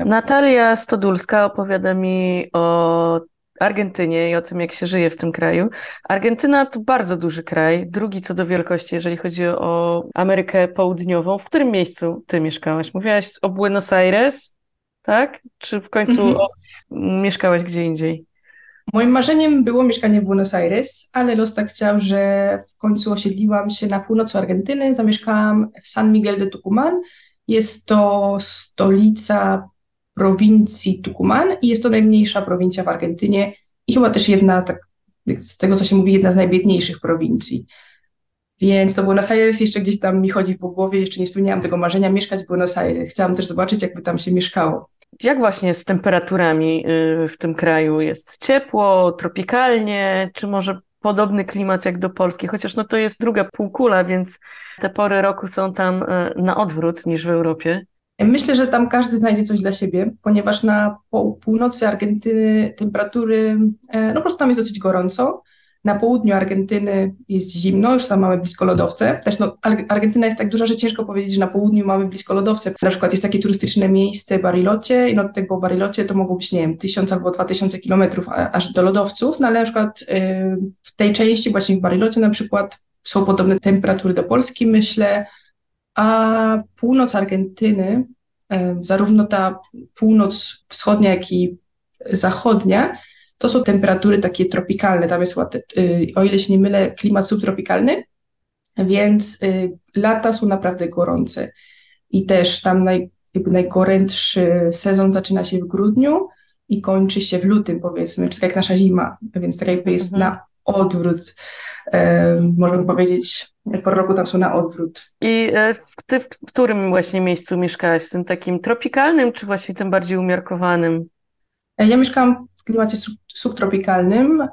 Natalia Stodulska opowiada mi o Argentynie i o tym, jak się żyje w tym kraju. Argentyna to bardzo duży kraj, drugi co do wielkości, jeżeli chodzi o Amerykę Południową. W którym miejscu ty mieszkałaś? Mówiłaś o Buenos Aires, tak? Czy w końcu Mhm. mieszkałaś gdzie indziej? Moim marzeniem było mieszkanie w Buenos Aires, ale los tak chciał, że w końcu osiedliłam się na północy Argentyny. Zamieszkałam w San Miguel de Tucumán. Jest to stolica prowincji Tucumán i jest to najmniejsza prowincja w Argentynie i chyba też jedna, tak z tego co się mówi, jedna z najbiedniejszych prowincji. Więc to Buenos Aires jeszcze gdzieś tam mi chodzi po głowie, jeszcze nie spełniałam tego marzenia mieszkać w Buenos Aires. Chciałam też zobaczyć, jakby tam się mieszkało. Jak właśnie z temperaturami w tym kraju? Jest ciepło, tropikalnie, czy może podobny klimat jak do Polski? Chociaż no to jest druga półkula, więc te pory roku są tam na odwrót niż w Europie. Myślę, że tam każdy znajdzie coś dla siebie, ponieważ na północy Argentyny temperatury, no po prostu tam jest dosyć gorąco. Na południu Argentyny jest zimno, już tam mamy blisko lodowce. Też no, Argentyna jest tak duża, że ciężko powiedzieć, że na południu mamy blisko lodowce. Na przykład jest takie turystyczne miejsce Barilocie i no, od tego Barilocie to mogą być, nie wiem, 1000 albo 2000 kilometrów aż do lodowców, no ale na przykład w tej części właśnie w Barilocie na przykład są podobne temperatury do Polski, myślę, a północ Argentyny, zarówno ta północ wschodnia, jak i zachodnia, to są temperatury takie tropikalne. Tam jest, o ile się nie mylę, klimat subtropikalny, więc lata są naprawdę gorące. I też tam jakby najgorętszy sezon zaczyna się w grudniu i kończy się w lutym, powiedzmy, czy tak jak nasza zima, więc tak jakby jest Mhm. na odwrót. Możemy powiedzieć, po roku tam są na odwrót. I ty w którym właśnie miejscu mieszkałaś? W tym takim tropikalnym, czy właśnie tym bardziej umiarkowanym? Ja mieszkałam w klimacie subtropikalnym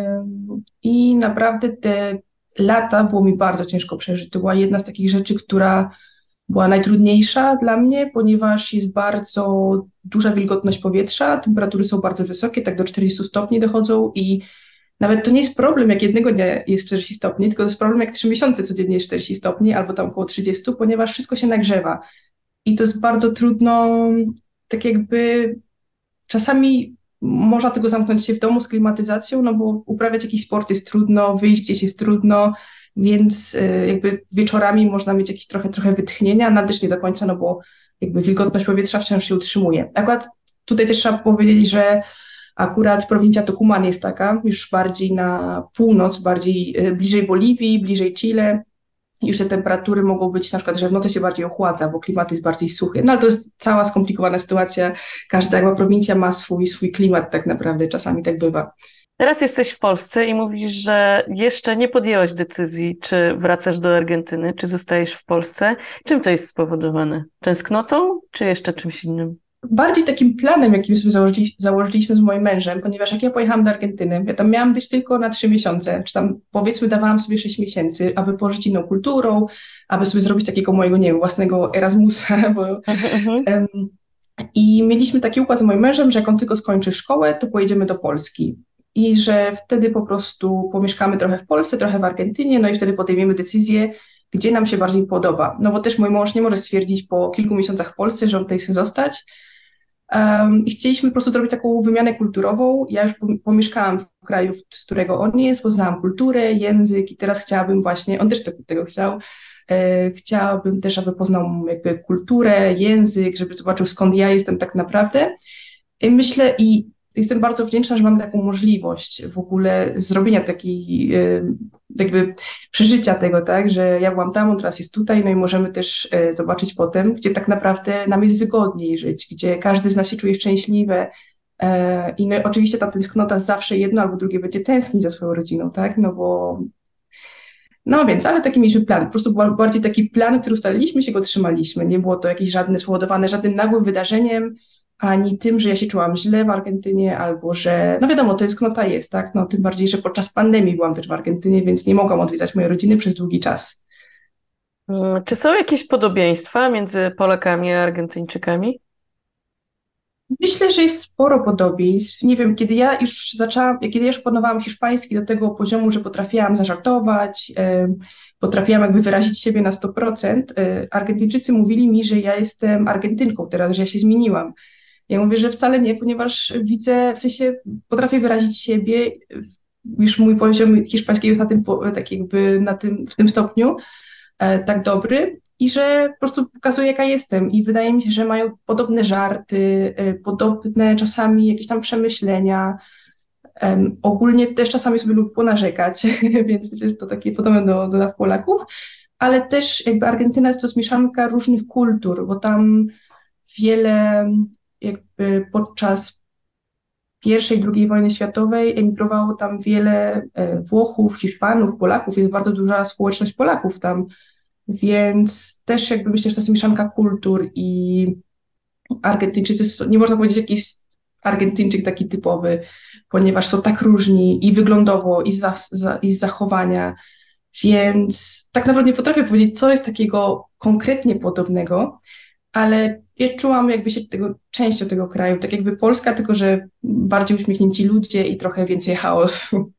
i naprawdę te lata było mi bardzo ciężko przeżyć. To była jedna z takich rzeczy, która była najtrudniejsza dla mnie, ponieważ jest bardzo duża wilgotność powietrza, temperatury są bardzo wysokie, tak do 40 stopni dochodzą i nawet to nie jest problem, jak jednego dnia jest 40 stopni, tylko to jest problem, jak 3 miesiące codziennie jest 40 stopni, albo tam około 30, ponieważ wszystko się nagrzewa. I to jest bardzo trudno, tak jakby czasami można tego zamknąć się w domu z klimatyzacją, no bo uprawiać jakiś sport jest trudno, wyjść gdzieś jest trudno, więc jakby wieczorami można mieć jakieś trochę wytchnienia, ale też nie do końca, no bo jakby wilgotność powietrza wciąż się utrzymuje. Akurat tutaj też trzeba powiedzieć, że akurat prowincja Tucumán jest taka, już bardziej na północ, bardziej bliżej Boliwii, bliżej Chile. Już te temperatury mogą być na przykład, że w nocy się bardziej ochładza, bo klimat jest bardziej suchy. No ale to jest cała skomplikowana sytuacja. Każda jakby prowincja ma swój klimat tak naprawdę, czasami tak bywa. Teraz jesteś w Polsce i mówisz, że jeszcze nie podjęłaś decyzji, czy wracasz do Argentyny, czy zostajesz w Polsce. Czym to jest spowodowane? Tęsknotą, czy jeszcze czymś innym? Bardziej takim planem, jakim sobie założyliśmy z moim mężem, ponieważ jak ja pojechałam do Argentyny, ja tam miałam być tylko na 3 miesiące, czy tam powiedzmy dawałam sobie 6 miesięcy, aby pożyć inną kulturą, aby sobie zrobić takiego mojego, nie wiem, własnego Erasmusa, bo Mhm, mhm. em, i mieliśmy taki układ z moim mężem, że jak on tylko skończy szkołę, to pojedziemy do Polski. I że wtedy po prostu pomieszkamy trochę w Polsce, trochę w Argentynie, no i wtedy podejmiemy decyzję, gdzie nam się bardziej podoba. No bo też mój mąż nie może stwierdzić po kilku miesiącach w Polsce, że on tutaj chce zostać. I chcieliśmy po prostu zrobić taką wymianę kulturową. Ja już pomieszkałam w kraju, z którego on jest, poznałam kulturę, język i teraz chciałabym właśnie, on też tego chciał, chciałabym też, aby poznał jakby kulturę, język, żeby zobaczył skąd ja jestem tak naprawdę. I myślę i jestem bardzo wdzięczna, że mamy taką możliwość w ogóle zrobienia takiej jakby przeżycia tego, tak, że ja byłam tam, on teraz jest tutaj, no i możemy też zobaczyć potem, gdzie tak naprawdę nam jest wygodniej żyć, gdzie każdy z nas się czuje szczęśliwy. I no, oczywiście ta tęsknota zawsze jedno albo drugie będzie tęsknić za swoją rodziną, tak, no bo no więc, ale taki mieliśmy plan. Po prostu był bardziej taki plan, który ustaliliśmy, się go trzymaliśmy. Nie było to jakieś żadne spowodowane żadnym nagłym wydarzeniem, ani tym, że ja się czułam źle w Argentynie, albo że, no wiadomo, tęsknota jest, tak? No tym bardziej, że podczas pandemii byłam też w Argentynie, więc nie mogłam odwiedzać mojej rodziny przez długi czas. Czy są jakieś podobieństwa między Polakami a Argentyńczykami? Myślę, że jest sporo podobieństw. Nie wiem, kiedy ja już zaczęłam, kiedy ja już opanowałam hiszpański do tego poziomu, że potrafiłam zażartować, potrafiłam jakby wyrazić siebie na 100%, Argentyńczycy mówili mi, że ja jestem Argentynką teraz, że ja się zmieniłam. Ja mówię, że wcale nie, ponieważ widzę, w sensie potrafię wyrazić siebie, już mój poziom hiszpańskiego jest na tym, tak jakby w tym stopniu tak dobry i że po prostu pokazuję, jaka jestem i wydaje mi się, że mają podobne żarty, podobne czasami jakieś tam przemyślenia. Ogólnie też czasami sobie lubię ponarzekać, więc myślę, że to takie podobne do Polaków, ale też jakby Argentyna jest to mieszanka różnych kultur, bo tam wiele jakby podczas I i II wojny światowej emigrowało tam wiele Włochów, Hiszpanów, Polaków, jest bardzo duża społeczność Polaków tam, więc też jakby myślę, że to jest mieszanka kultur i Argentyńczycy, nie można powiedzieć jakiś Argentyńczyk taki typowy, ponieważ są tak różni i wyglądowo, i z zachowania, więc tak naprawdę nie potrafię powiedzieć, co jest takiego konkretnie podobnego, ale ja czułam jakby się częścią tego kraju, tak jakby Polska, tylko że bardziej uśmiechnięci ludzie i trochę więcej chaosu.